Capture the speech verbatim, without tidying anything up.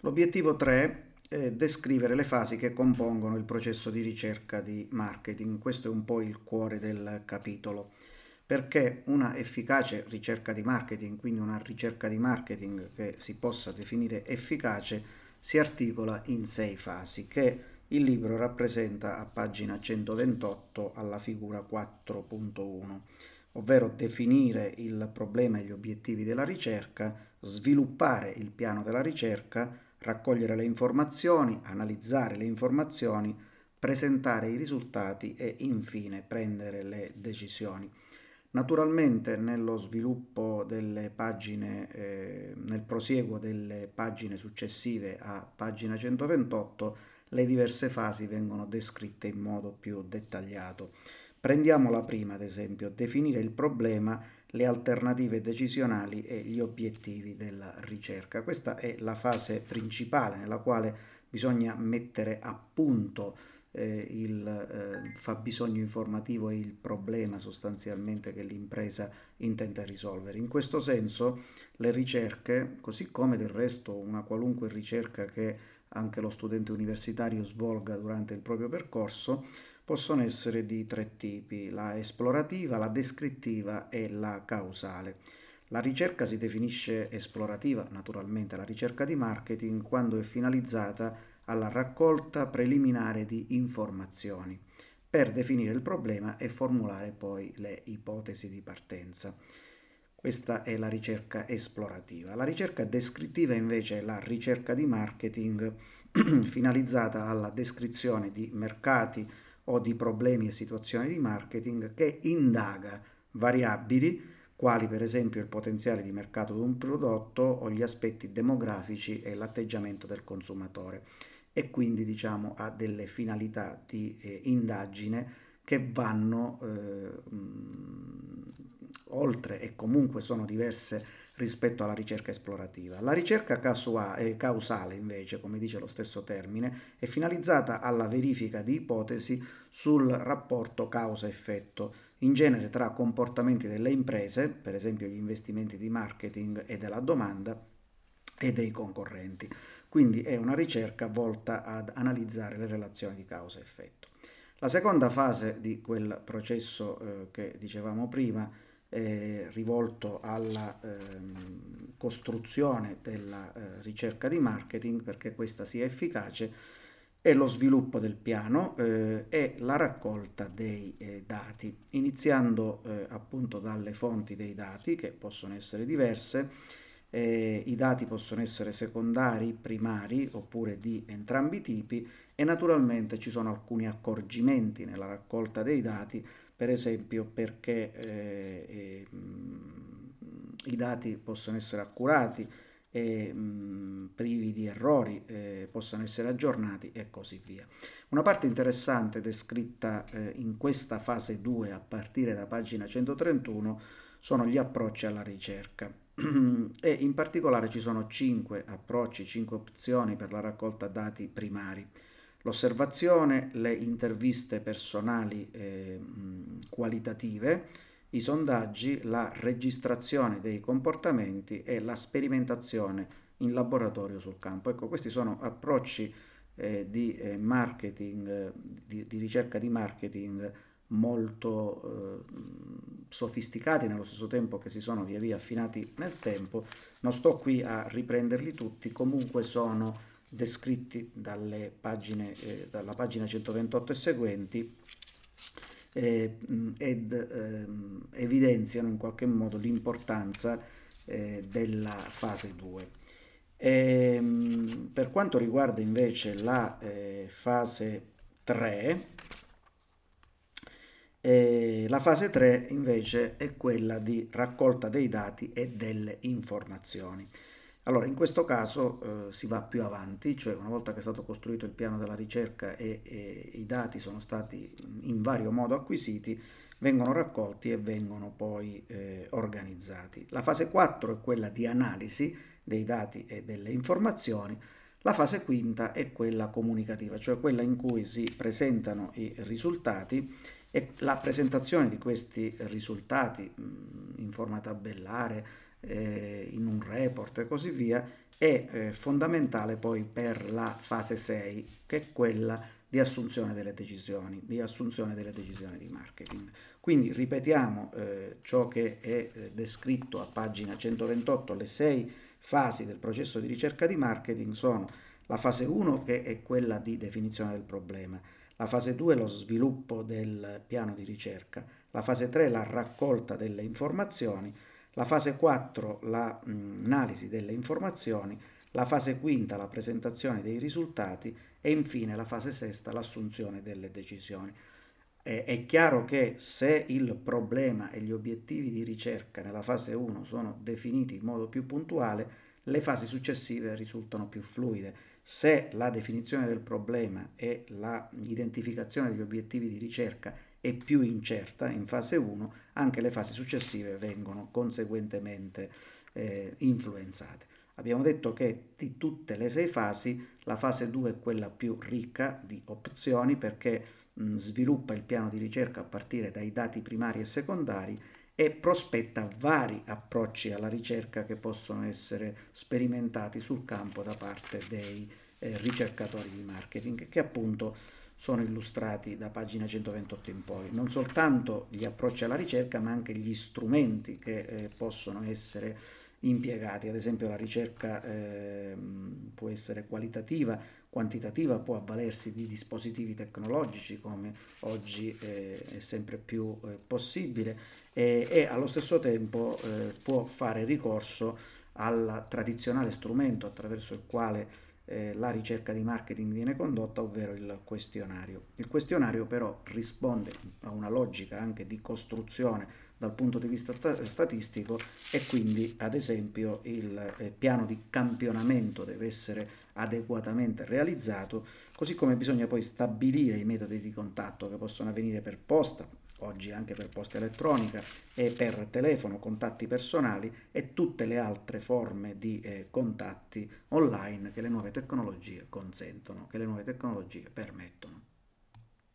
L'obiettivo tre è descrivere le fasi che compongono il processo di ricerca di marketing. Questo è un po' il cuore del capitolo, perché una efficace ricerca di marketing, quindi una ricerca di marketing che si possa definire efficace, si articola in sei fasi che il libro rappresenta a pagina centoventotto alla figura quattro punto uno, ovvero definire il problema e gli obiettivi della ricerca, sviluppare il piano della ricerca, raccogliere le informazioni, analizzare le informazioni, presentare i risultati e infine prendere le decisioni. Naturalmente nello sviluppo delle pagine, eh, nel prosieguo delle pagine successive a pagina centoventotto, le diverse fasi vengono descritte in modo più dettagliato. Prendiamo la prima, ad esempio, definire il problema, le alternative decisionali e gli obiettivi della ricerca. Questa è la fase principale nella quale bisogna mettere a punto eh, il eh, fabbisogno informativo e il problema sostanzialmente che l'impresa intende risolvere. In questo senso le ricerche, così come del resto una qualunque ricerca che anche lo studente universitario svolga durante il proprio percorso, possono essere di tre tipi: la esplorativa, la descrittiva e la causale. La ricerca si definisce esplorativa, naturalmente la ricerca di marketing, quando è finalizzata alla raccolta preliminare di informazioni per definire il problema e formulare poi le ipotesi di partenza. Questa è la ricerca esplorativa. La ricerca descrittiva invece è la ricerca di marketing finalizzata alla descrizione di mercati o di problemi e situazioni di marketing, che indaga variabili quali per esempio il potenziale di mercato di un prodotto o gli aspetti demografici e l'atteggiamento del consumatore, e quindi diciamo ha delle finalità di eh, indagine che vanno eh, mh, oltre e comunque sono diverse rispetto alla ricerca esplorativa. La ricerca causale invece, come dice lo stesso termine, è finalizzata alla verifica di ipotesi sul rapporto causa-effetto, in genere tra comportamenti delle imprese, per esempio gli investimenti di marketing e della domanda, e dei concorrenti. Quindi è una ricerca volta ad analizzare le relazioni di causa-effetto. La seconda fase di quel processo eh, che dicevamo prima, eh, rivolto alla ehm, costruzione della eh, ricerca di marketing perché questa sia efficace, è lo sviluppo del piano eh, e la raccolta dei eh, dati, iniziando eh, appunto dalle fonti dei dati, che possono essere diverse. Eh, I dati possono essere secondari, primari oppure di entrambi i tipi, e naturalmente ci sono alcuni accorgimenti nella raccolta dei dati, per esempio perché eh, eh, i dati possono essere accurati e mh, privi di errori, eh, possono essere aggiornati e così via. Una parte interessante descritta eh, in questa fase due a partire da pagina centotrentuno sono gli approcci alla ricerca e in particolare ci sono cinque approcci, cinque opzioni per la raccolta dati primari: l'osservazione, le interviste personali eh, qualitative, i sondaggi, la registrazione dei comportamenti e la sperimentazione in laboratorio sul campo. Ecco, questi sono approcci eh, di eh, marketing, eh, di, di ricerca di marketing molto eh, sofisticati, nello stesso tempo che si sono via via affinati nel tempo. Non sto qui a riprenderli tutti, comunque sono descritti dalle pagine, eh, dalla pagina centoventotto e seguenti, eh, ed ehm, evidenziano in qualche modo l'importanza eh, della fase due. E, per quanto riguarda invece la eh, fase tre, eh, la fase tre invece è quella di raccolta dei dati e delle informazioni. Allora, in questo caso eh, si va più avanti, cioè una volta che è stato costruito il piano della ricerca e, e i dati sono stati in vario modo acquisiti, vengono raccolti e vengono poi eh, organizzati. La fase quattro è quella di analisi dei dati e delle informazioni. La fase quinta è quella comunicativa, cioè quella in cui si presentano i risultati, e la presentazione di questi risultati mh, in forma tabellare, eh, in un report e così via, è eh, fondamentale poi per la fase sei, che è quella di assunzione delle decisioni, di assunzione delle decisioni di marketing. Quindi ripetiamo eh, ciò che è eh, descritto a pagina centoventotto, le sei fasi del processo di ricerca di marketing sono la fase uno, che è quella di definizione del problema, la fase due lo sviluppo del piano di ricerca, la fase tre la raccolta delle informazioni, la fase quattro l'analisi delle informazioni, la fase quinta la presentazione dei risultati e infine la fase sesta l'assunzione delle decisioni. Eh, è chiaro che se il problema e gli obiettivi di ricerca nella fase uno sono definiti in modo più puntuale, le fasi successive risultano più fluide. Se la definizione del problema e l'identificazione degli obiettivi di ricerca è più incerta in fase uno, anche le fasi successive vengono conseguentemente eh, influenzate. Abbiamo detto che di tutte le sei fasi, la fase due è quella più ricca di opzioni perché mh, sviluppa il piano di ricerca a partire dai dati primari e secondari e prospetta vari approcci alla ricerca che possono essere sperimentati sul campo da parte dei eh, ricercatori di marketing, che appunto sono illustrati da pagina centoventotto in poi. Non soltanto gli approcci alla ricerca, ma anche gli strumenti che eh, possono essere impiegati. Ad esempio la ricerca eh, può essere qualitativa, quantitativa, può avvalersi di dispositivi tecnologici come oggi eh, è sempre più eh, possibile e, e allo stesso tempo eh, può fare ricorso al tradizionale strumento attraverso il quale eh, la ricerca di marketing viene condotta, ovvero il questionario. Il questionario però risponde a una logica anche di costruzione dal punto di vista statistico e quindi ad esempio il eh, piano di campionamento deve essere adeguatamente realizzato, così come bisogna poi stabilire i metodi di contatto che possono avvenire per posta, oggi anche per posta elettronica e per telefono, contatti personali e tutte le altre forme di eh, contatti online che le nuove tecnologie consentono, che le nuove tecnologie permettono.